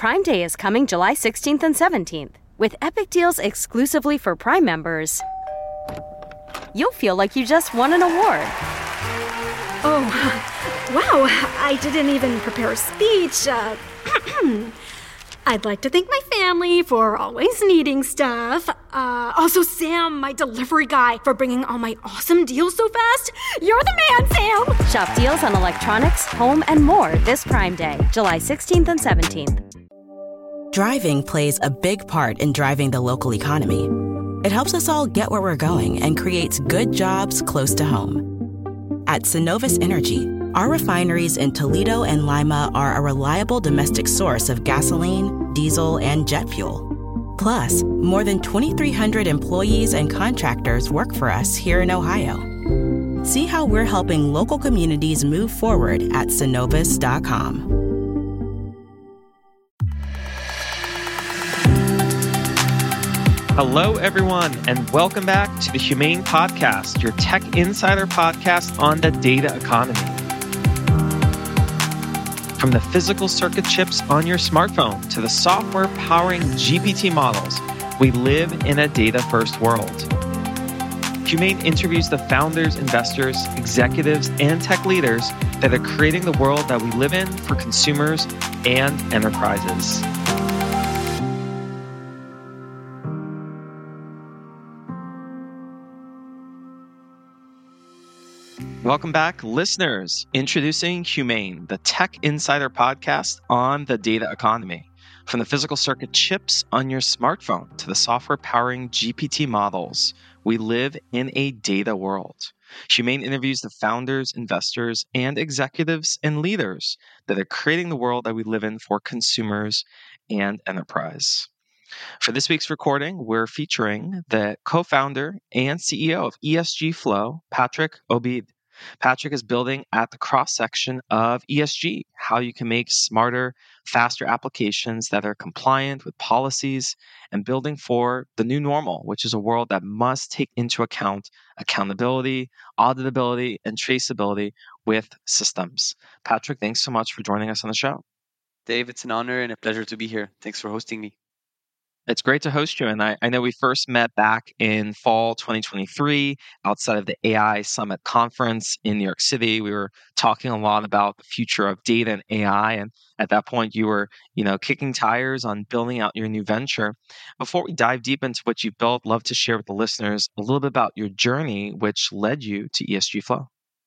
Prime Day is coming July 16th and 17th. With epic deals exclusively for Prime members, you'll feel like you just won an award. Oh, wow, I didn't even prepare a speech. I'd like to thank my family for always needing stuff. Also Sam, my delivery guy, for bringing all my awesome deals so fast. You're the man, Sam! Shop deals on electronics, home, and more this Prime Day, July 16th and 17th. Driving plays a big part in driving the local economy. It helps us all get where we're going and creates good jobs close to home. At Synovus Energy, our refineries in Toledo and Lima are a reliable domestic source of gasoline, diesel, and jet fuel. Plus, more than 2,300 employees and contractors work for us here in Ohio. See how we're helping local communities move forward at Synovus.com. Hello, everyone, and welcome back to the Humane Podcast, your tech insider podcast on the data economy. From the physical circuit chips on your smartphone to the software powering GPT models, we live in a data-first world. Humane interviews the founders, investors, executives, and tech leaders that are creating the world that we live in for consumers and enterprises. Welcome back, listeners. Introducing Humane, the Tech Insider podcast on the data economy. From the physical circuit chips on your smartphone to the software powering GPT models, we live in a data world. Humane interviews the founders, investors, and executives and leaders that are creating the world that we live in for consumers and enterprise. For this week's recording, we're featuring the co-founder and CEO of ESG Flow, Patrick Obeid. Patrick is building at the cross-section of ESG, how you can make smarter, faster applications that are compliant with policies and building for the new normal, which is a world that must take into account accountability, auditability, and traceability with systems. Patrick, thanks so much for joining us on the show. Dave, it's an honor and a pleasure to be here. Thanks for hosting me. It's great to host you. And I know we first met back in fall 2023 outside of the AI Summit conference in New York City. We were talking a lot about the future of data and AI. And at that point, you were, kicking tires on building out your new venture. Before we dive deep into what you've built, love to share with the listeners a little bit about your journey, which led you to ESG Flow.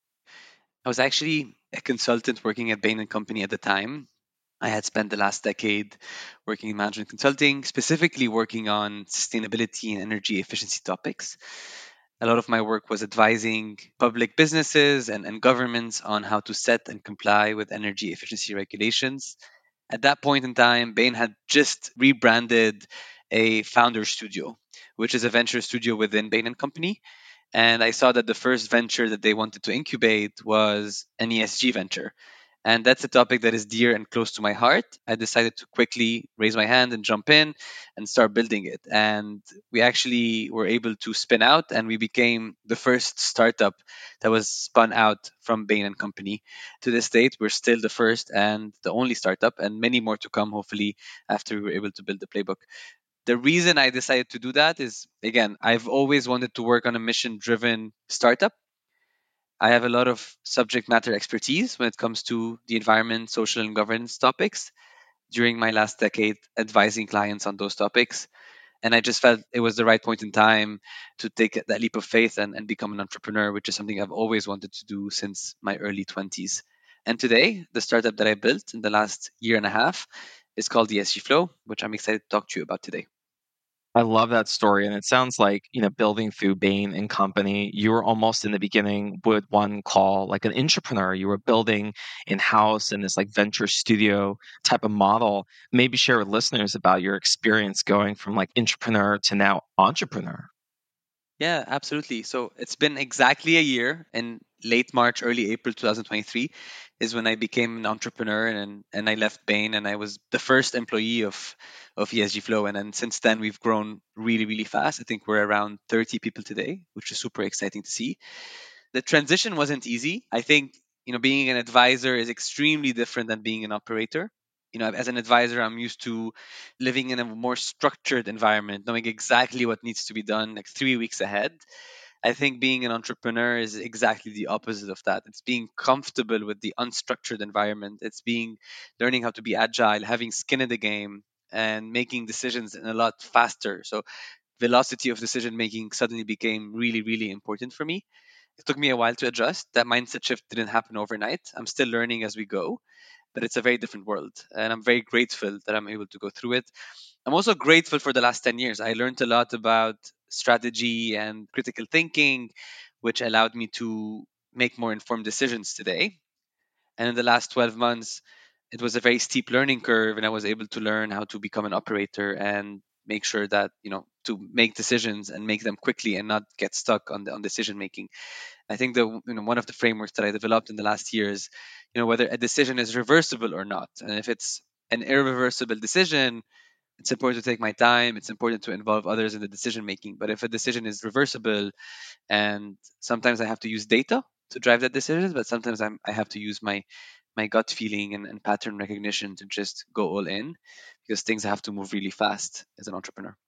I was actually a consultant working at Bain & Company at the time. I had spent the last decade working in management consulting, specifically working on sustainability and energy efficiency topics. A lot of my work was advising public businesses and governments on how to set and comply with energy efficiency regulations. At that point in time, Bain had just rebranded a founder studio, which is a venture studio within Bain & Company. And I saw that the first venture that they wanted to incubate was an ESG venture. And that's a topic that is dear and close to my heart. I decided to quickly raise my hand and jump in and start building it. And we actually were able to spin out, and we became the first startup that was spun out from Bain & Company. To this date, we're still the first and the only startup, and many more to come, hopefully, after we were able to build the playbook. The reason I decided to do that is, again, I've always wanted to work on a mission-driven startup. I have a lot of subject matter expertise when it comes to the environment, social, and governance topics during my last decade advising clients on those topics. And I just felt it was the right point in time to take that leap of faith and become an entrepreneur, which is something I've always wanted to do since my early 20s. And today, the startup that I built in the last year and a half is called ESG Flow, which I'm excited to talk to you about today. I love that story. And it sounds like, building through Bain & Company, you were almost in the beginning what one call like an entrepreneur. You were building in-house in this like venture studio type of model. Maybe share with listeners about your experience going from like entrepreneur to now entrepreneur. Yeah, absolutely. So it's been exactly a year. In late March, early April 2023 is when I became an entrepreneur and I left Bain, and I was the first employee of ESG Flow. And then since then, we've grown really, really fast. I think we're around 30 people today, which is super exciting to see. The transition wasn't easy. I think, being an advisor is extremely different than being an operator. As an advisor, I'm used to living in a more structured environment, knowing exactly what needs to be done like 3 weeks ahead. I think being an entrepreneur is exactly the opposite of that. It's being comfortable with the unstructured environment. It's being learning how to be agile, having skin in the game, and making decisions in a lot faster. So velocity of decision making suddenly became really, really important for me. It took me a while to adjust. That mindset shift didn't happen overnight. I'm still learning as we go, but it's a very different world. And I'm very grateful that I'm able to go through it. I'm also grateful for the last 10 years. I learned a lot about strategy and critical thinking, which allowed me to make more informed decisions today. And in the last 12 months, it was a very steep learning curve, and I was able to learn how to become an operator and make sure that, to make decisions and make them quickly and not get stuck on decision making. I think one of the frameworks that I developed in the last years, whether a decision is reversible or not, and if it's an irreversible decision, it's important to take my time. It's important to involve others in the decision making. But if a decision is reversible, and sometimes I have to use data to drive that decision, but sometimes I have to use my gut feeling and pattern recognition to just go all in, because things have to move really fast as an entrepreneur.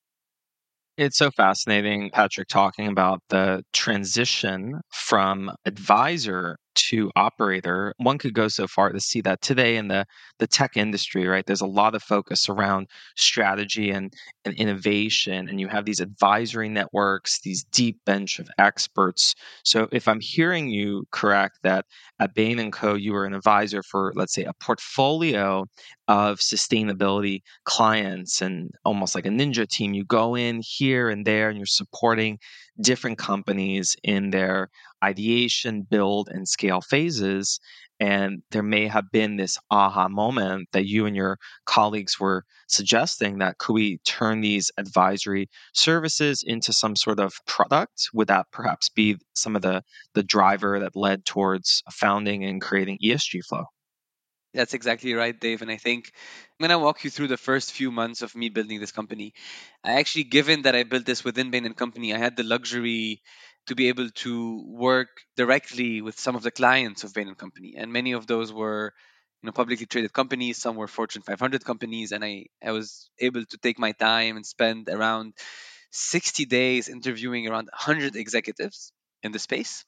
It's so fascinating, Patrick, talking about the transition from advisor to operator. One could go so far to see that today in the tech industry, right? There's a lot of focus around strategy and innovation, and you have these advisory networks, these deep bench of experts. So if I'm hearing you correct, that at Bain and Co, you were an advisor for, let's say, a portfolio of sustainability clients, and almost like a ninja team, you go in here and there and you're supporting different companies in their ideation, build, and scale phases. And there may have been this aha moment that you and your colleagues were suggesting, that could we turn these advisory services into some sort of product? Would that perhaps be some of the driver that led towards founding and creating ESG Flow? That's exactly right, Dave. And I think I'm going to walk you through the first few months of me building this company. I actually, given that I built this within Bain and Company, I had the luxury to be able to work directly with some of the clients of Bain and Company. And many of those were, publicly traded companies. Some were Fortune 500 companies. And I was able to take my time and spend around 60 days interviewing around 100 executives in the space.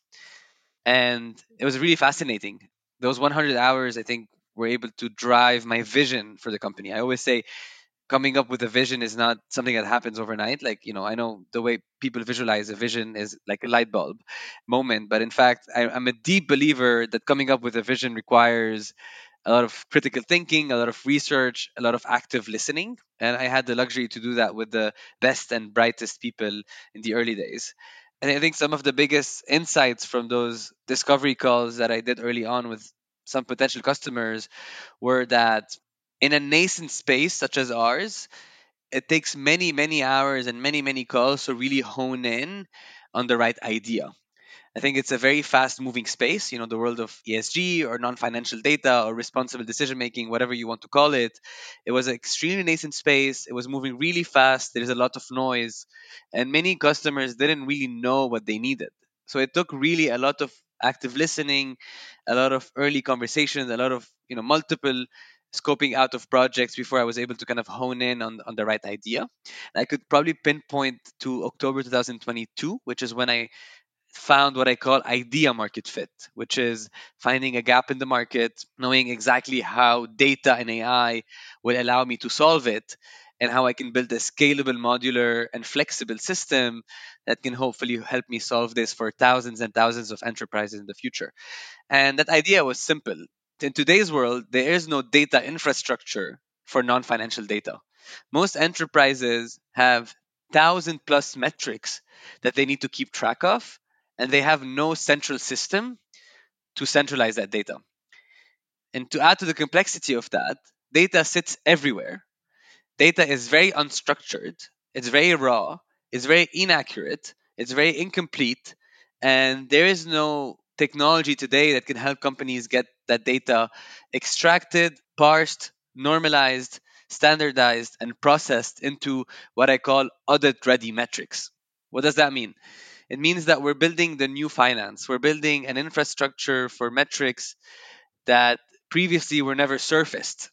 And it was really fascinating. Those 100 hours, I think, were able to drive my vision for the company. I always say coming up with a vision is not something that happens overnight. Like, I know the way people visualize a vision is like a light bulb moment, but in fact, I'm a deep believer that coming up with a vision requires a lot of critical thinking, a lot of research, a lot of active listening. And I had the luxury to do that with the best and brightest people in the early days. And I think some of the biggest insights from those discovery calls that I did early on with some potential customers were that in a nascent space such as ours, it takes many, many hours and many, many calls to really hone in on the right idea. I think it's a very fast moving space, the world of ESG or non financial data or responsible decision making, whatever you want to call it. It was an extremely nascent space. It was moving really fast. There's a lot of noise, and many customers didn't really know what they needed. So it took really a lot of active listening, a lot of early conversations, a lot of, multiple scoping out of projects before I was able to kind of hone in on the right idea. I could probably pinpoint to October 2022, which is when I found what I call idea market fit, which is finding a gap in the market, knowing exactly how data and AI will allow me to solve it, and how I can build a scalable, modular, and flexible system that can hopefully help me solve this for thousands and thousands of enterprises in the future. And that idea was simple. In today's world, there is no data infrastructure for non financial data. Most enterprises have 1,000 plus metrics that they need to keep track of, and they have no central system to centralize that data. And to add to the complexity of that, data sits everywhere. Data is very unstructured, it's very raw, it's very inaccurate, it's very incomplete, and there is no technology today that can help companies get that data extracted, parsed, normalized, standardized, and processed into what I call audit ready metrics. What does that mean? It means that we're building the new finance. We're building an infrastructure for metrics that previously were never surfaced.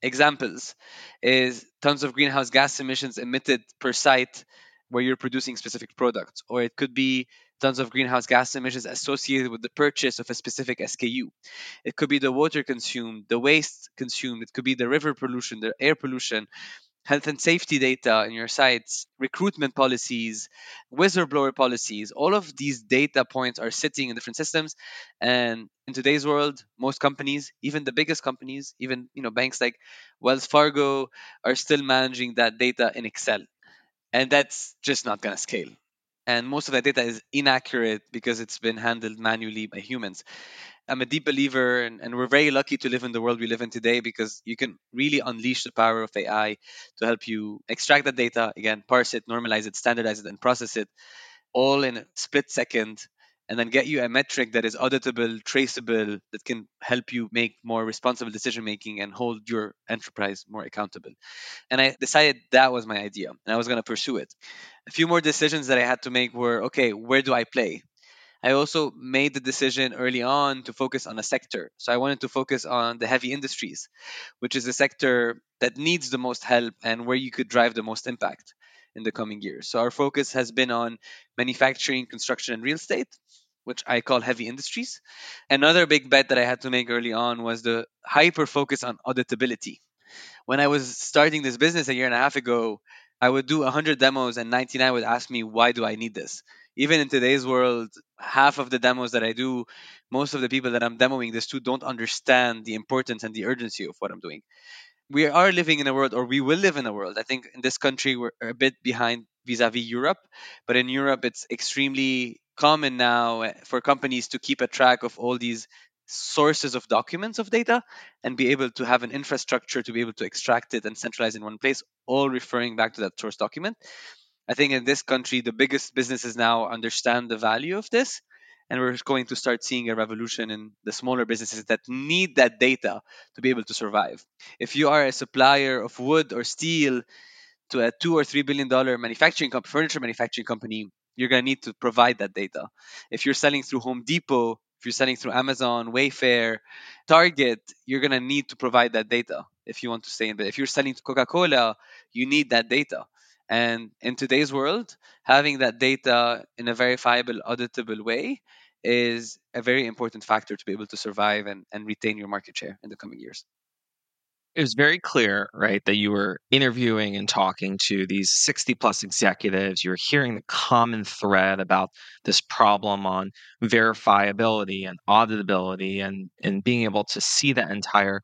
Examples is tons of greenhouse gas emissions emitted per site where you're producing specific products, or it could be tons of greenhouse gas emissions associated with the purchase of a specific SKU. It could be the water consumed, the waste consumed, it could be the river pollution, the air pollution, health and safety data in your sites, recruitment policies, whistleblower policies. All of these data points are sitting in different systems. And in today's world, most companies, even the biggest companies, even banks like Wells Fargo, are still managing that data in Excel. And that's just not going to scale. And most of that data is inaccurate because it's been handled manually by humans. I'm a deep believer, and we're very lucky to live in the world we live in today because you can really unleash the power of AI to help you extract that data, again, parse it, normalize it, standardize it, and process it all in a split second, and then get you a metric that is auditable, traceable, that can help you make more responsible decision making and hold your enterprise more accountable. And I decided that was my idea, and I was going to pursue it. A few more decisions that I had to make were, okay, where do I play? I also made the decision early on to focus on a sector. So I wanted to focus on the heavy industries, which is a sector that needs the most help and where you could drive the most impact in the coming years. So our focus has been on manufacturing, construction, and real estate, which I call heavy industries. Another big bet that I had to make early on was the hyper focus on auditability. When I was starting this business a year and a half ago, I would do 100 demos and 99 would ask me, why do I need this? Even in today's world, half of the demos that I do, most of the people that I'm demoing this to don't understand the importance and the urgency of what I'm doing. We are living in a world, or we will live in a world. I think in this country, we're a bit behind vis a vis Europe, but in Europe, it's extremely common now for companies to keep a track of all these sources of documents of data and be able to have an infrastructure to be able to extract it and centralize in one place, all referring back to that source document. I think in this country, the biggest businesses now understand the value of this. And we're going to start seeing a revolution in the smaller businesses that need that data to be able to survive. If you are a supplier of wood or steel to a $2 or $3 billion furniture manufacturing company, you're going to need to provide that data. If you're selling through Home Depot, if you're selling through Amazon, Wayfair, Target, you're going to need to provide that data if you want to stay in. But if you're selling to Coca-Cola, you need that data. And in today's world, having that data in a verifiable, auditable way is a very important factor to be able to survive and retain your market share in the coming years. It was very clear, right, that you were interviewing and talking to these 60 plus executives. You were hearing the common thread about this problem on verifiability and auditability and being able to see that entire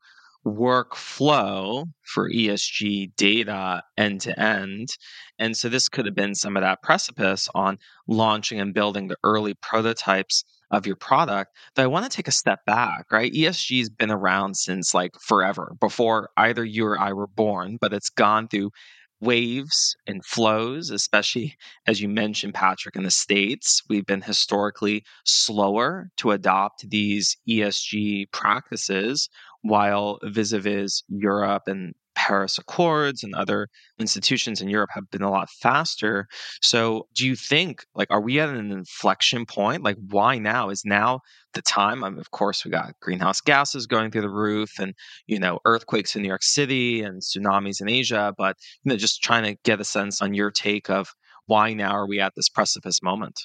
workflow for ESG data end to end. And so this could have been some of that precipice on launching and building the early prototypes of your product. But I want to take a step back, right? ESG has been around since like forever, before either you or I were born, but it's gone through waves and flows, especially as you mentioned, Patrick, in the States. We've been historically slower to adopt these ESG practices, while vis-a-vis Europe and Paris Accords and other institutions in Europe have been a lot faster. So do you think, like, are we at an inflection point? Like, why now? Is now the time? I mean, of course, we got greenhouse gases going through the roof and, earthquakes in New York City and tsunamis in Asia. But, just trying to get a sense on your take of why now are we at this precipice moment?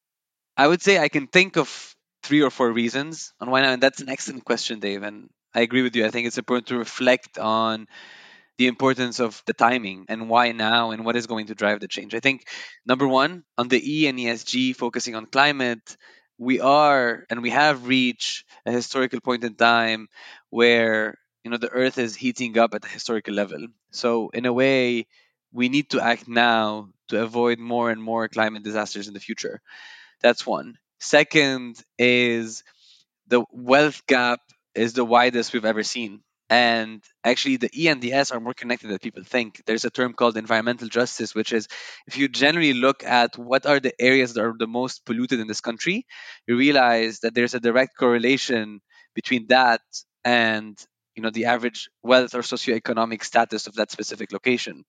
I would say I can think of 3 or 4 reasons on why now. And that's an excellent question, Dave. And I agree with you. I think it's important to reflect on the importance of the timing and why now and what is going to drive the change. I think number one, on the E and ESG, focusing on climate, we are and we have reached a historical point in time where the earth is heating up at a historical level. So in a way, we need to act now to avoid more and more climate disasters in the future. That's one. Second is the wealth gap is the widest we've ever seen. And actually, the E and the S are more connected than people think. There's a term called environmental justice, which is if you generally look at what are the areas that are the most polluted in this country, you realize that there's a direct correlation between that and the average wealth or socioeconomic status of that specific location.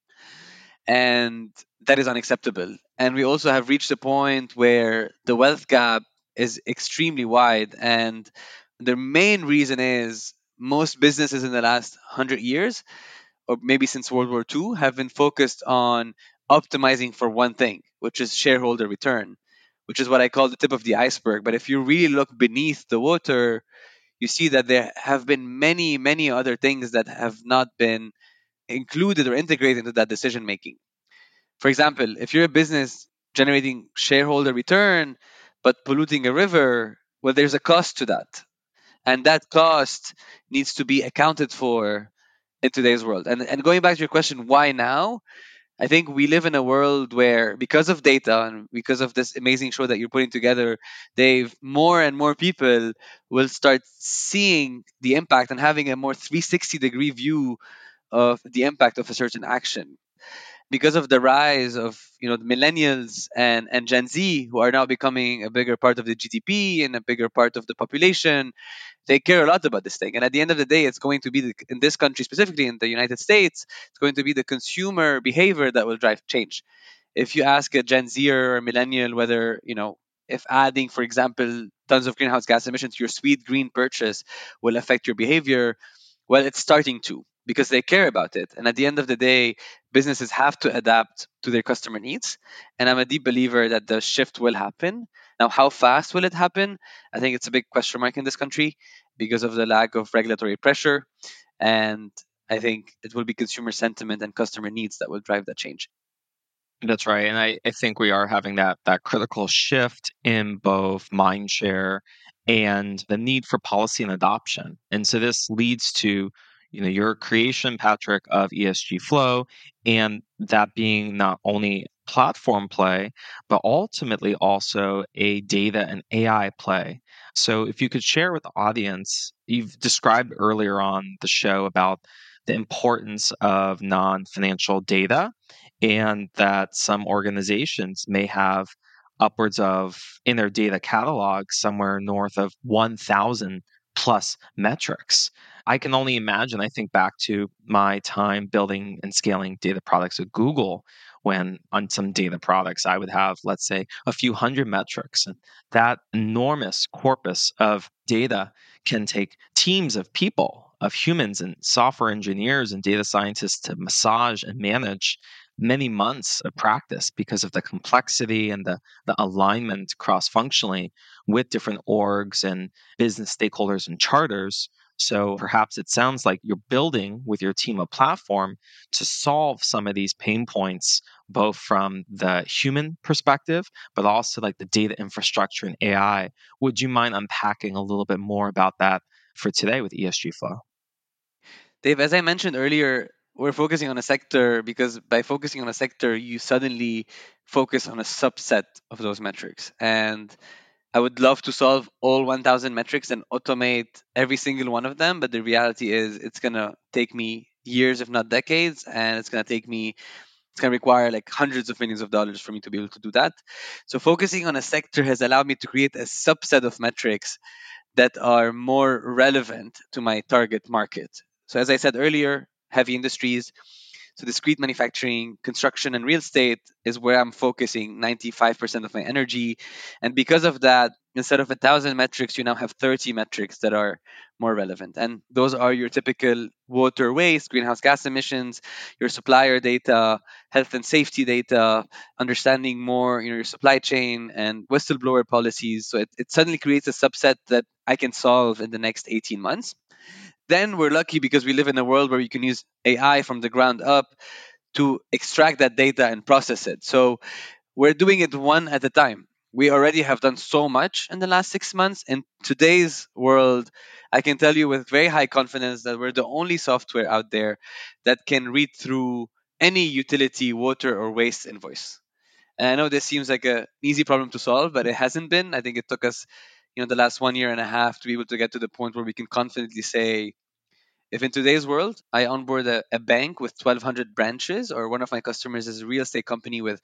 And that is unacceptable. And we also have reached a point where the wealth gap is extremely wide. And the main reason is most businesses in the last 100 years, or maybe since World War II, have been focused on optimizing for one thing, which is shareholder return, which is what I call the tip of the iceberg. But if you really look beneath the water, you see that there have been many, many other things that have not been included or integrated into that decision making. For example, if you're a business generating shareholder return but polluting a river, well, there's a cost to that. And that cost needs to be accounted for in today's world. And going back to your question, why now? I think we live in a world where, because of data and because of this amazing show that you're putting together, Dave, more and more people will start seeing the impact and having a more 360-degree view of the impact of a certain action. Because of the rise of the millennials and Gen Z, who are now becoming a bigger part of the GDP and a bigger part of the population, they care a lot about this thing. And at the end of the day, it's going to be in this country, specifically in the United States, it's going to be the consumer behavior that will drive change. If you ask a Gen Z or a millennial whether, if adding, for example, tons of greenhouse gas emissions to your sweet green purchase will affect your behavior, well, it's starting to, because they care about it. And at the end of the day, businesses have to adapt to their customer needs. And I'm a deep believer that the shift will happen. Now, how fast will it happen? I think it's a big question mark in this country because of the lack of regulatory pressure. And I think it will be consumer sentiment and customer needs that will drive that change. That's right. And I think we are having that critical shift in both mindshare and the need for policy and adoption. And so this leads to, your creation, Patrick, of ESG Flow, and that being not only platform play, but ultimately also a data and AI play. So if you could share with the audience, you've described earlier on the show about the importance of non-financial data, and that some organizations may have upwards of, in their data catalog, somewhere north of 1,000 plus metrics. I can only imagine, I think back to my time building and scaling data products at Google, when on some data products I would have, let's say, a few hundred metrics. And that enormous corpus of data can take teams of people, of humans and software engineers and data scientists to massage and manage many months of practice because of the complexity and the alignment cross functionally with different orgs and business stakeholders and charters. So perhaps it sounds like you're building with your team a platform to solve some of these pain points, both from the human perspective, but also like the data infrastructure and AI. Would you mind unpacking a little bit more about that for today with ESG Flow? Dave, as I mentioned earlier, we're focusing on a sector because by focusing on a sector, you suddenly focus on a subset of those metrics. And I would love to solve all 1,000 metrics and automate every single one of them. But the reality is, it's going to take me years, if not decades. And it's going to require like hundreds of millions of dollars for me to be able to do that. So focusing on a sector has allowed me to create a subset of metrics that are more relevant to my target market. So as I said earlier, heavy industries, so discrete manufacturing, construction, and real estate is where I'm focusing 95% of my energy. And because of that, instead of 1,000 metrics, you now have 30 metrics that are more relevant. And those are your typical water waste, greenhouse gas emissions, your supplier data, health and safety data, understanding more your supply chain and whistleblower policies. So it suddenly creates a subset that I can solve in the next 18 months. Then we're lucky because we live in a world where you can use AI from the ground up to extract that data and process it. So we're doing it one at a time. We already have done so much in the last 6 months. In today's world, I can tell you with very high confidence that we're the only software out there that can read through any utility, water, or waste invoice. And I know this seems like an easy problem to solve, but it hasn't been. I think it took us, the last 1 year and a half to be able to get to the point where we can confidently say, if in today's world I onboard a bank with 1,200 branches, or one of my customers is a real estate company with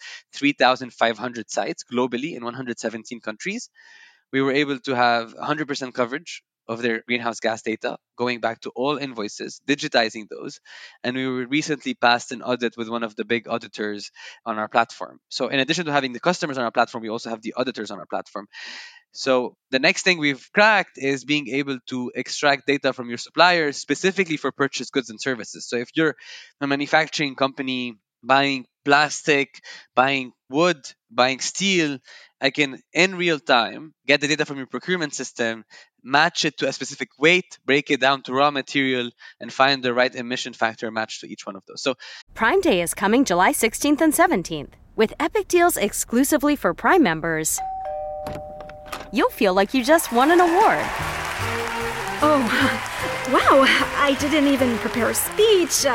3,500 sites globally in 117 countries, we were able to have 100% coverage of their greenhouse gas data, going back to all invoices, digitizing those. And we were recently passed an audit with one of the big auditors on our platform. So in addition to having the customers on our platform, we also have the auditors on our platform. So the next thing we've cracked is being able to extract data from your suppliers specifically for purchased goods and services. So if you're a manufacturing company buying plastic, buying wood, buying steel, I can in real time get the data from your procurement system, match it to a specific weight, break it down to raw material, and find the right emission factor matched to each one of those. So Prime Day is coming July 16th and 17th. With Epic Deals exclusively for Prime members, you'll feel like you just won an award. Oh, wow, I didn't even prepare a speech.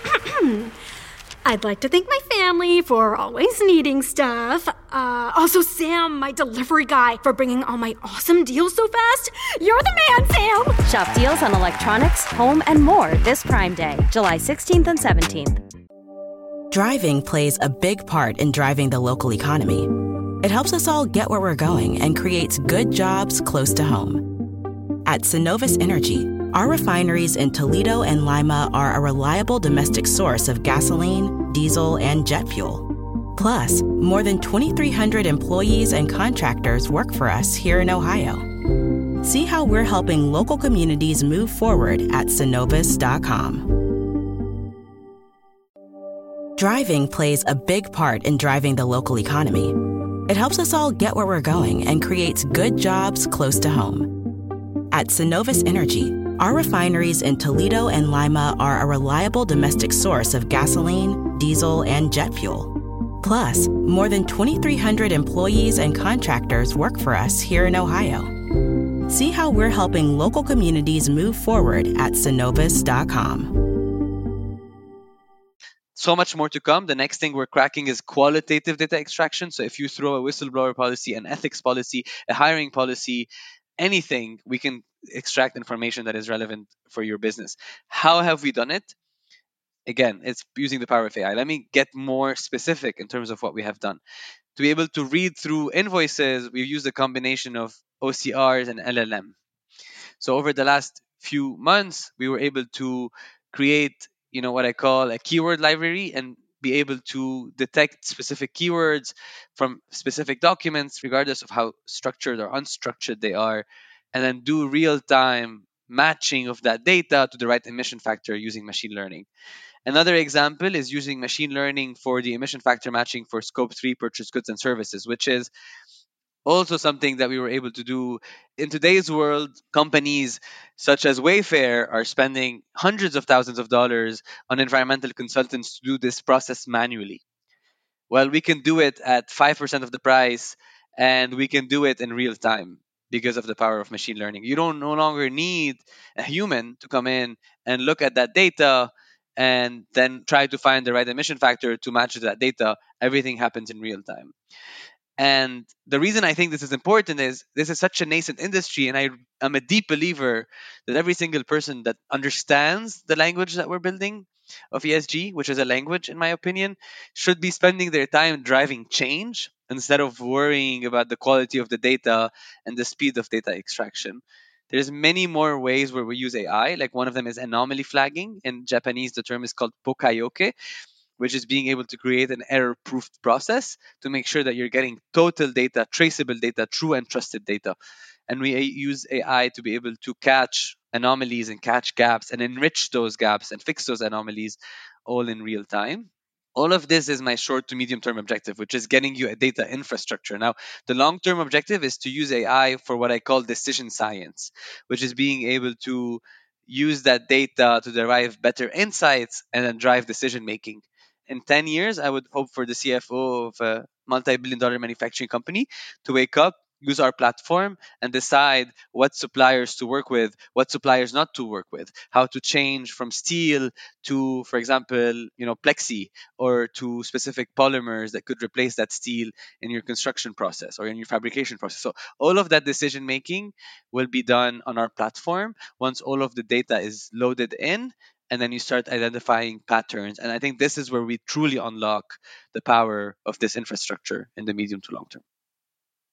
I'd like to thank my family for always needing stuff. Also, Sam, my delivery guy, for bringing all my awesome deals so fast. You're the man, Sam! Shop deals on electronics, home, and more this Prime Day, July 16th and 17th. Driving plays a big part in driving the local economy. It helps us all get where we're going and creates good jobs close to home. At Synovus Energy, our refineries in Toledo and Lima are a reliable domestic source of gasoline, diesel, and jet fuel. Plus, more than 2,300 employees and contractors work for us here in Ohio. See how we're helping local communities move forward at Synovus.com. Driving plays a big part in driving the local economy. It helps us all get where we're going and creates good jobs close to home. At Synovus Energy, our refineries in Toledo and Lima are a reliable domestic source of gasoline, diesel, and jet fuel. Plus, more than 2,300 employees and contractors work for us here in Ohio. See how we're helping local communities move forward at Synovus.com. so much more to come. The next thing we're cracking is qualitative data extraction. So if you throw a whistleblower policy, an ethics policy, a hiring policy, anything, we can extract information that is relevant for your business. How have we done it? Again, it's using the power of AI. Let me get more specific in terms of what we have done. To be able to read through invoices, we've used a combination of OCRs and LLM. So over the last few months, we were able to create, what I call a keyword library and be able to detect specific keywords from specific documents, regardless of how structured or unstructured they are, and then do real-time matching of that data to the right emission factor using machine learning. Another example is using machine learning for the emission factor matching for scope 3 purchased goods and services, which is also something that we were able to do. In today's world, companies such as Wayfair are spending hundreds of thousands of dollars on environmental consultants to do this process manually. Well, we can do it at 5% of the price, and we can do it in real time because of the power of machine learning. You don't no longer need a human to come in and look at that data and then try to find the right emission factor to match that data. Everything happens in real time. And the reason I think this is important is this is such a nascent industry, and I am a deep believer that every single person that understands the language that we're building of ESG, which is a language, in my opinion, should be spending their time driving change instead of worrying about the quality of the data and the speed of data extraction. There's many more ways where we use AI. Like one of them is anomaly flagging. In Japanese, the term is called pokayoke, which is being able to create an error-proof process to make sure that you're getting total data, traceable data, true and trusted data. And we use AI to be able to catch anomalies and catch gaps and enrich those gaps and fix those anomalies all in real time. All of this is my short to medium term objective, which is getting you a data infrastructure. Now, the long term objective is to use AI for what I call decision science, which is being able to use that data to derive better insights and then drive decision making. In 10 years, I would hope for the CFO of a multi billion dollar manufacturing company to wake up, use our platform, and decide what suppliers to work with, what suppliers not to work with, how to change from steel to, for example, plexi, or to specific polymers that could replace that steel in your construction process or in your fabrication process. So all of that decision making will be done on our platform once all of the data is loaded in, and then you start identifying patterns. And I think this is where we truly unlock the power of this infrastructure in the medium to long term.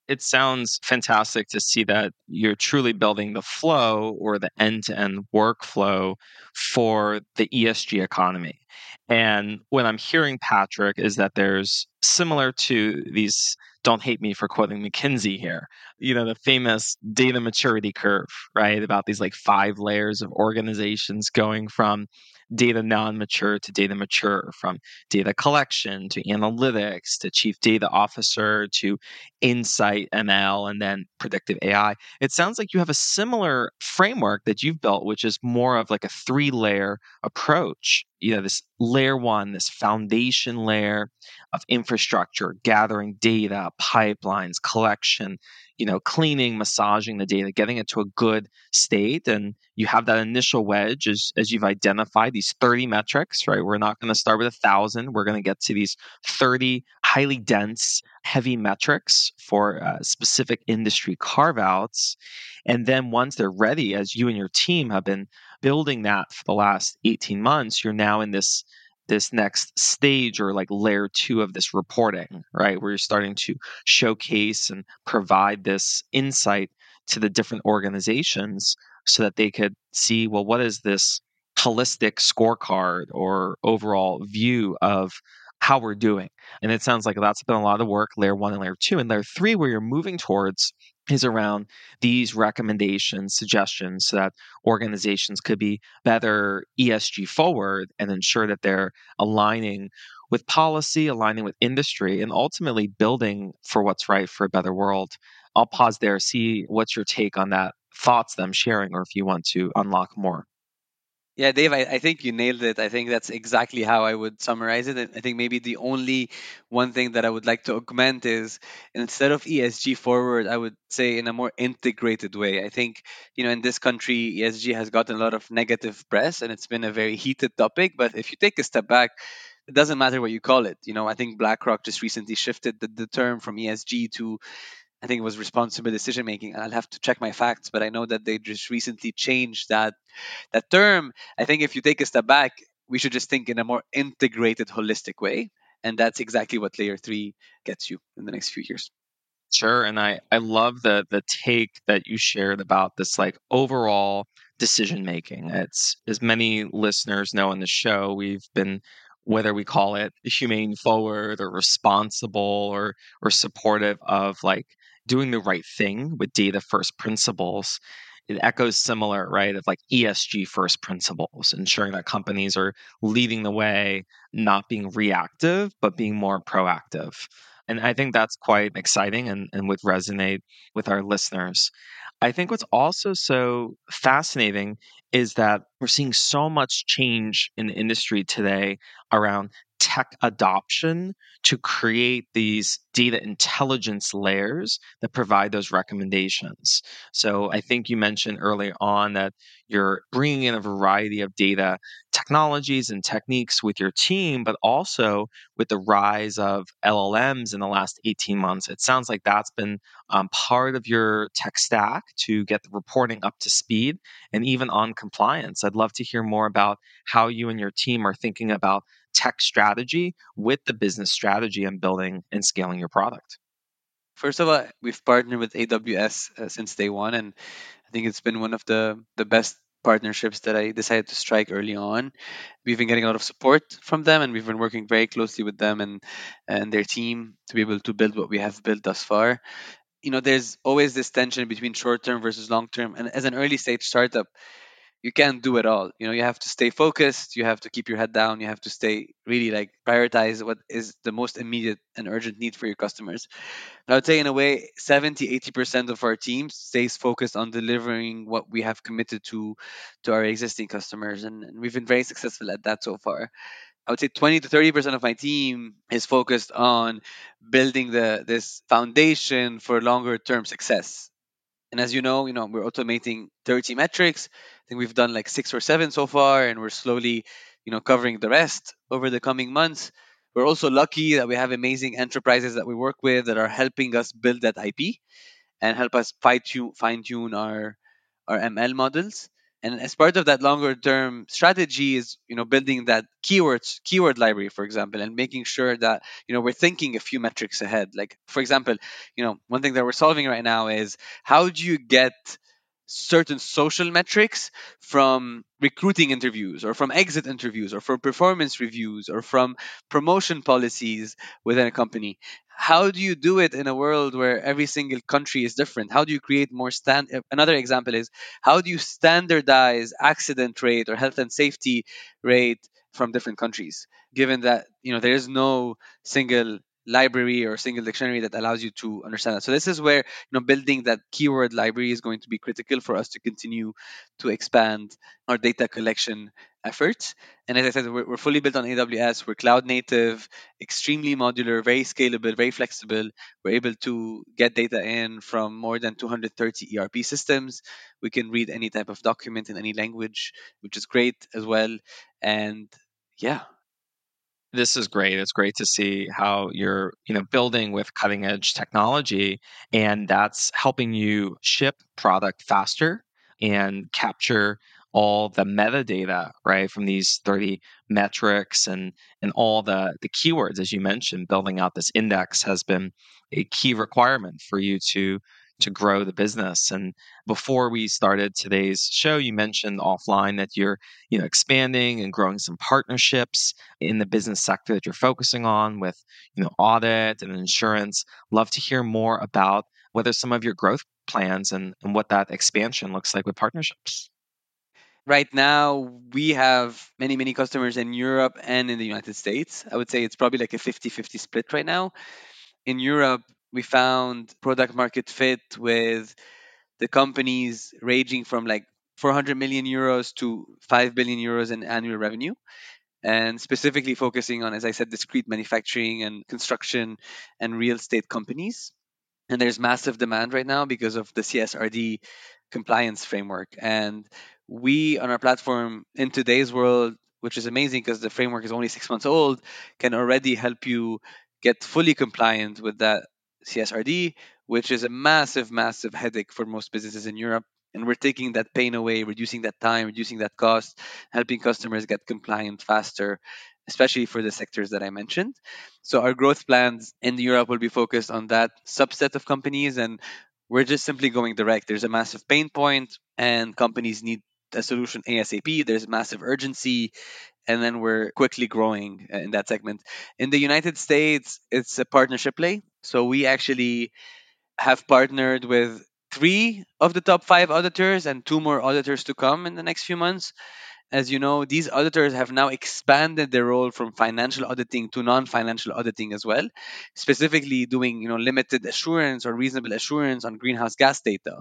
It sounds fantastic to see that you're truly building the flow or the end-to-end workflow for the ESG economy. And what I'm hearing, Patrick, is that there's similar to these, don't hate me for quoting McKinsey here, the famous data maturity curve, right? About these like 5 layers of organizations going from data non-mature to data mature, from data collection to analytics to chief data officer to insight ML and then predictive AI. It sounds like you have a similar framework that you've built, which is more of like a 3-layer approach. This layer one, this foundation layer of infrastructure, gathering data, pipelines, collection, cleaning, massaging the data, getting it to a good state. And you have that initial wedge as you've identified these 30 metrics, right? We're not going to start with 1,000. We're going to get to these 30 highly dense, heavy metrics for specific industry carve outs. And then once they're ready, as you and your team have been building that for the last 18 months, you're now in this next stage, or like layer 2 of this reporting, right? Where you're starting to showcase and provide this insight to the different organizations so that they could see, well, what is this holistic scorecard or overall view of how we're doing? And it sounds like that's been a lot of work, layer 1 and layer 2. And layer 3, where you're moving towards, is around these recommendations, suggestions, so that organizations could be better ESG forward and ensure that they're aligning with policy, aligning with industry, and ultimately building for what's right for a better world. I'll pause there, see what's your take on that, thoughts that I'm sharing, or if you want to unlock more. Yeah, Dave, I think you nailed it. I think that's exactly how I would summarize it. And I think maybe the only one thing that I would like to augment is, instead of ESG forward, I would say in a more integrated way. I think, in this country, ESG has gotten a lot of negative press and it's been a very heated topic. But if you take a step back, it doesn't matter what you call it. I think BlackRock just recently shifted the term from ESG to, I think it was responsible decision making. I'll have to check my facts, but I know that they just recently changed that term. I think if you take a step back, we should just think in a more integrated, holistic way, and that's exactly what layer 3 gets you in the next few years. Sure, and I love the take that you shared about this like overall decision making. It's, as many listeners know in the show, we've been, whether we call it humane forward or responsible or supportive of like doing the right thing with data first principles. It echoes similar, right? Of like ESG first principles, ensuring that companies are leading the way, not being reactive, but being more proactive. And I think that's quite exciting and would resonate with our listeners. I think what's also so fascinating is that we're seeing so much change in the industry today around tech adoption to create these data intelligence layers that provide those recommendations. So I think you mentioned early on that you're bringing in a variety of data technologies and techniques with your team, but also with the rise of LLMs in the last 18 months. It sounds like that's been part of your tech stack to get the reporting up to speed and even on compliance. I'd love to hear more about how you and your team are thinking about tech strategy with the business strategy and building and scaling your product. First of all, we've partnered with AWS since day one, and I think it's been one of the best partnerships that I decided to strike early on. We've been getting a lot of support from them, and we've been working very closely with them and their team to be able to build what we have built thus far. There's always this tension between short term versus long term, and as an early stage startup, you can't do it all. You have to stay focused, you have to keep your head down, you have to stay really like prioritize what is the most immediate and urgent need for your customers. I would say in a way 70-80% of our team stays focused on delivering what we have committed to our existing customers, and we've been very successful at that so far. I would say 20 to 30% of my team is focused on building this foundation for longer term success. And as we're automating 30 metrics. I think we've done like 6 or 7 so far, and we're slowly, covering the rest over the coming months. We're also lucky that we have amazing enterprises that we work with that are helping us build that IP and help us fine tune our ML models. And as part of that longer term strategy is, building that keyword library, for example, and making sure that, we're thinking a few metrics ahead. Like, for example, one thing that we're solving right now is how do you get certain social metrics from recruiting interviews or from exit interviews or from performance reviews or from promotion policies within a company. How do you do it in a world where every single country is different? How do you create more another example is how do you standardize accident rate or health and safety rate from different countries, given that there is no single library or single dictionary that allows you to understand that. So this is where building that keyword library is going to be critical for us to continue to expand our data collection efforts. And as I said, we're fully built on AWS. We're cloud native, extremely modular, very scalable, very flexible. We're able to get data in from more than 230 ERP systems. We can read any type of document in any language, which is great as well. And yeah. This is great. It's great to see how you're, building with cutting edge technology, and that's helping you ship product faster and capture all the metadata, right, from these 30 metrics and all the keywords. As you mentioned, building out this index has been a key requirement for you to grow the business. And before we started today's show, you mentioned offline that you're, expanding and growing some partnerships in the business sector that you're focusing on with, audit and insurance. Love to hear more about whether some of your growth plans and what that expansion looks like with partnerships. Right now, we have many, many customers in Europe and in the United States. I would say it's probably like a 50-50 split right now. In Europe, we found product market fit with the companies ranging from like 400 million euros to 5 billion euros in annual revenue, and specifically focusing on, as I said, discrete manufacturing and construction and real estate companies. And there's massive demand right now because of the CSRD compliance framework. And we on our platform in today's world, which is amazing because the framework is only 6 months old, can already help you get fully compliant with that CSRD, which is a massive, massive headache for most businesses in Europe. And we're taking that pain away, reducing that time, reducing that cost, helping customers get compliant faster, especially for the sectors that I mentioned. So our growth plans in Europe will be focused on that subset of companies, and we're just simply going direct. There's a massive pain point, and companies need a solution ASAP. There's massive urgency, and then we're quickly growing in that segment. In the United States, it's a partnership play. So we actually have partnered with three of the top five auditors and two more auditors to come in the next few months. As you know, these auditors have now expanded their role from financial auditing to non-financial auditing as well, specifically doing limited assurance or reasonable assurance on greenhouse gas data,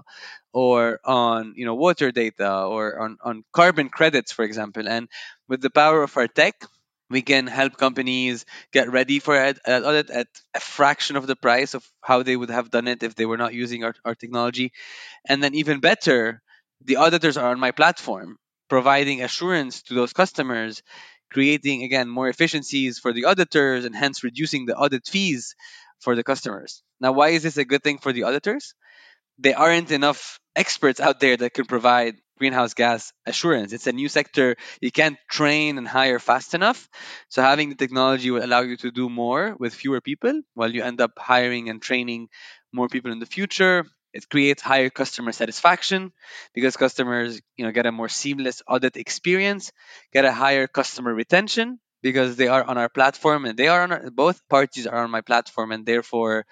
or on water data, or on carbon credits, for example. And with the power of our tech, we can help companies get ready for an audit at a fraction of the price of how they would have done it if they were not using our technology. And then even better, the auditors are on my platform, providing assurance to those customers, creating again more efficiencies for the auditors and hence reducing the audit fees for the customers. Now, why is this a good thing for the auditors? There aren't enough experts out there that can provide greenhouse gas assurance. It's a new sector. You can't train and hire fast enough. So having the technology will allow you to do more with fewer people while you end up hiring and training more people in the future. It creates higher customer satisfaction because customers, get a more seamless audit experience, get a higher customer retention because they are on our platform and they are both parties are on my platform, and therefore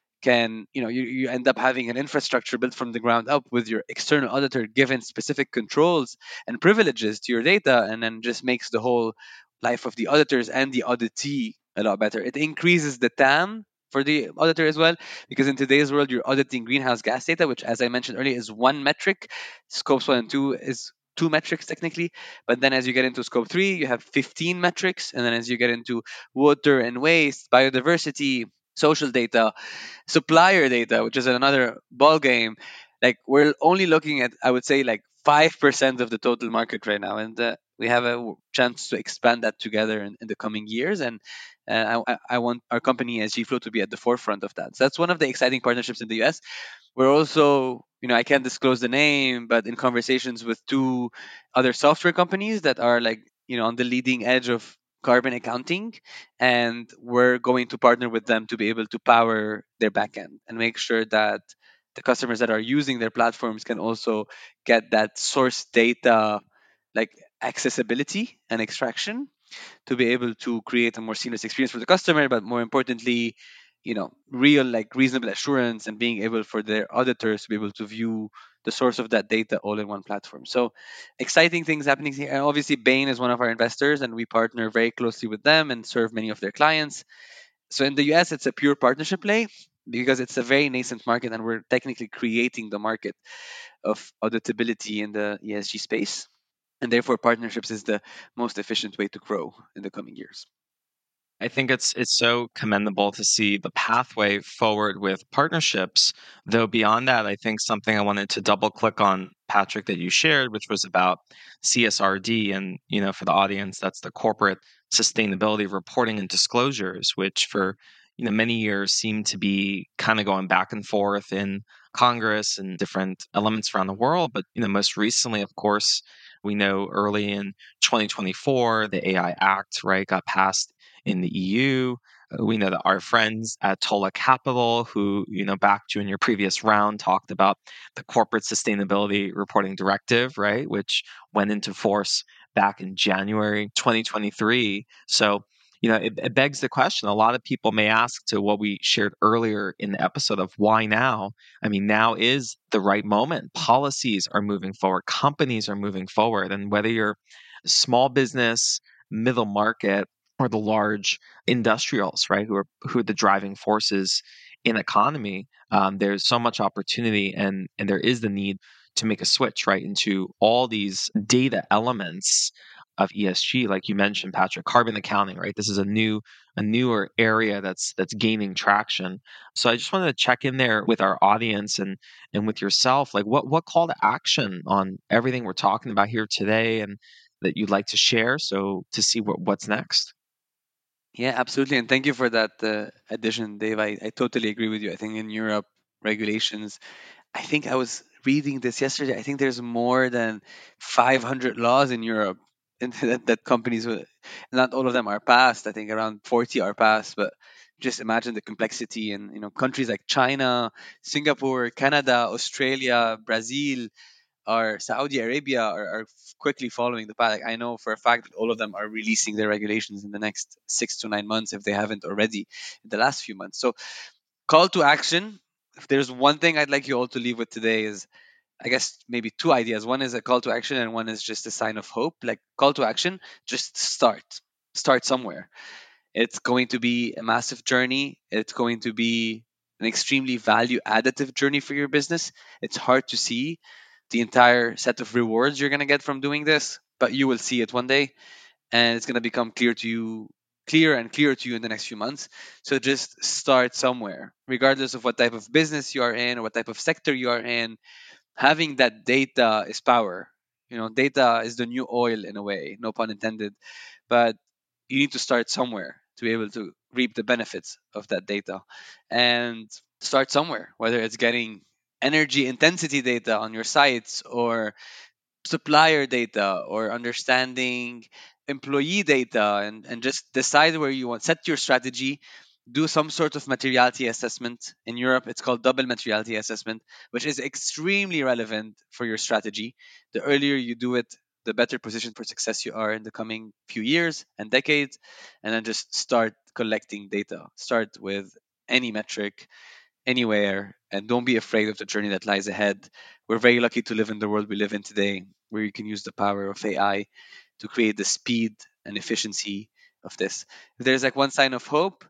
can you end up having an infrastructure built from the ground up with your external auditor given specific controls and privileges to your data, and then just makes the whole life of the auditors and the auditee a lot better. It increases the TAM for the auditor as well, because in today's world you're auditing greenhouse gas data, which, as I mentioned earlier, is one metric. Scopes 1 and 2 is two metrics technically, but then as you get into scope 3 you have 15 metrics, and then as you get into water and waste, biodiversity, social data, supplier data, which is another ball game. Like, we're only looking at, I would say, like 5% of the total market right now, and we have a chance to expand that together in the coming years. And I want our company as GFlow to be at the forefront of that. So that's one of the exciting partnerships in the US. We're also, I can't disclose the name, but in conversations with two other software companies that are like, on the leading edge of carbon accounting. And we're going to partner with them to be able to power their backend and make sure that the customers that are using their platforms can also get that source data, like accessibility and extraction, to be able to create a more seamless experience for the customer, but more importantly, real, like reasonable assurance, and being able for their auditors to be able to view the source of that data all in one platform. So exciting things happening here. And obviously Bain is one of our investors, and we partner very closely with them and serve many of their clients. So in the US, it's a pure partnership play because it's a very nascent market, and we're technically creating the market of auditability in the ESG space. And therefore, partnerships is the most efficient way to grow in the coming years. I think it's so commendable to see the pathway forward with partnerships. Though beyond that, I think something I wanted to double click on, Patrick, that you shared, which was about CSRD, and for the audience, that's the Corporate Sustainability Reporting and Disclosures, which for many years seemed to be kind of going back and forth in Congress and different elements around the world. But most recently, of course, we know early in 2024, the AI Act, right, got passed in the EU. We know that our friends at Tola Capital, who, back to in your previous round, talked about the Corporate Sustainability Reporting Directive, right, which went into force back in January 2023. So, it begs the question. A lot of people may ask, to what we shared earlier in the episode, of why now? I mean, now is the right moment. Policies are moving forward. Companies are moving forward. And whether you're small business, middle market, or the large industrials, right, who are the driving forces in economy, there's so much opportunity, and there is the need to make a switch, right, into all these data elements of ESG, like you mentioned, Patrick, carbon accounting, right? This is a newer area that's gaining traction. So I just wanted to check in there with our audience and with yourself, like what call to action on everything we're talking about here today, and that you'd like to share, so to see what's next. Yeah, absolutely. And thank you for that addition, Dave. I totally agree with you. I think in Europe, regulations, I think I was reading this yesterday. I think there's more than 500 laws in Europe and that companies, not all of them are passed. I think around 40 are passed, but just imagine the complexity. And, countries like China, Singapore, Canada, Australia, Brazil, or Saudi Arabia are quickly following the path. Like, I know for a fact that all of them are releasing their regulations in the next 6 to 9 months, if they haven't already in the last few months. So, call to action. If there's one thing I'd like you all to leave with today is, I guess, maybe two ideas. One is a call to action, and one is just a sign of hope. Like, call to action, just start somewhere. It's going to be a massive journey. It's going to be an extremely value additive journey for your business. It's hard to see the entire set of rewards you're going to get from doing this, but you will see it one day, and it's going to become clearer and clearer to you in the next few months. So just start somewhere, regardless of what type of business you are in or what type of sector you are in. Having that data is power. Data is the new oil in a way, no pun intended, but you need to start somewhere to be able to reap the benefits of that data. And start somewhere, whether it's getting energy intensity data on your sites, or supplier data, or understanding employee data, and just decide where you want, set your strategy, do some sort of materiality assessment. In Europe, it's called double materiality assessment, which is extremely relevant for your strategy. The earlier you do it, the better position for success you are in the coming few years and decades. And then just start collecting data. Start with any metric, anywhere, and don't be afraid of the journey that lies ahead. We're very lucky to live in the world we live in today, where you can use the power of AI to create the speed and efficiency of this. If there's like one sign of hope,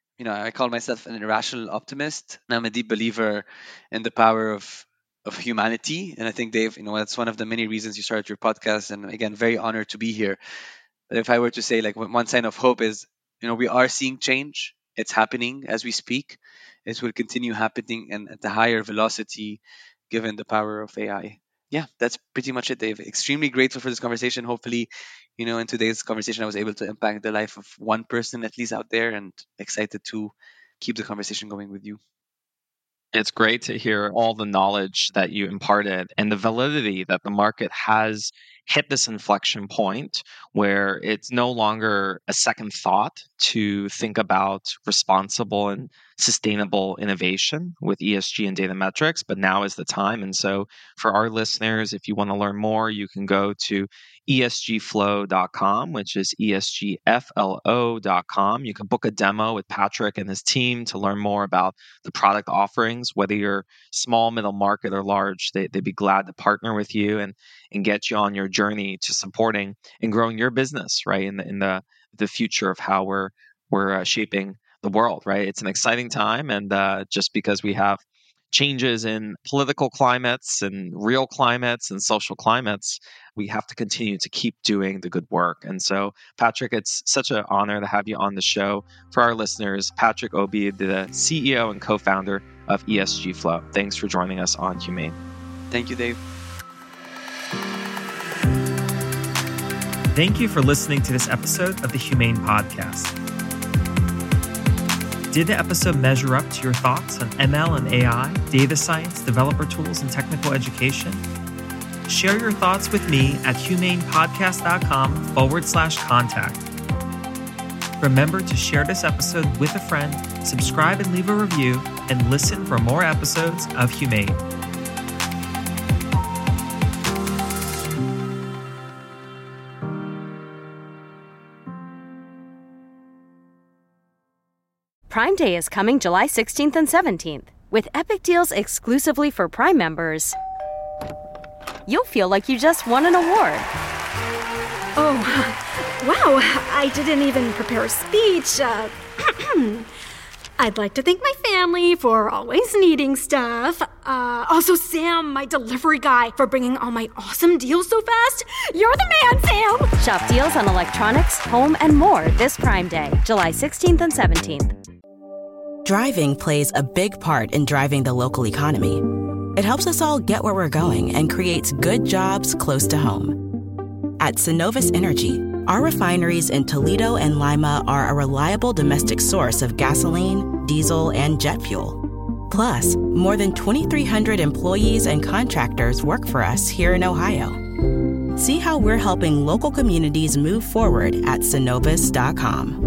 I call myself an irrational optimist, and I'm a deep believer in the power of humanity. And I think, Dave, that's one of the many reasons you started your podcast. And again, very honored to be here. But if I were to say, like, one sign of hope is, we are seeing change. It's happening as we speak. It will continue happening, and at a higher velocity, given the power of AI. Yeah, that's pretty much it, Dave. Extremely grateful for this conversation. Hopefully, in today's conversation, I was able to impact the life of one person at least out there, and excited to keep the conversation going with you. It's great to hear all the knowledge that you imparted and the validity that the market has hit this inflection point where it's no longer a second thought to think about responsible and sustainable innovation with ESG and data metrics, but now is the time. And so for our listeners, if you want to learn more, you can go to esgflow.com, which is esgflo.com. You can book a demo with Patrick and his team to learn more about the product offerings, whether you're small, middle market, or large. They'd be glad to partner with you and get you on your journey to supporting and growing your business, right, in the future of how we're shaping the world, right? It's an exciting time, and just because we have changes in political climates and real climates and social climates, we have to continue to keep doing the good work. And so, Patrick, it's such an honor to have you on the show. For our listeners, Patrick Obi, the CEO and co-founder of ESG Flow. Thanks for joining us on Humane. Thank you, Dave. Thank you for listening to this episode of the Humane Podcast. Did the episode measure up to your thoughts on ML and AI, data science, developer tools, and technical education? Share your thoughts with me at humanepodcast.com/contact. Remember to share this episode with a friend, subscribe and leave a review, and listen for more episodes of Humane. Prime Day is coming July 16th and 17th. With epic deals exclusively for Prime members, you'll feel like you just won an award. Oh, wow, I didn't even prepare a speech. I'd like to thank my family for always needing stuff. Also, Sam, my delivery guy, for bringing all my awesome deals so fast. You're the man, Sam! Shop deals on electronics, home, and more this Prime Day, July 16th and 17th. Driving plays a big part in driving the local economy. It helps us all get where we're going and creates good jobs close to home. At Synovus Energy, our refineries in Toledo and Lima are a reliable domestic source of gasoline, diesel, and jet fuel. Plus, more than 2,300 employees and contractors work for us here in Ohio. See how we're helping local communities move forward at Synovus.com.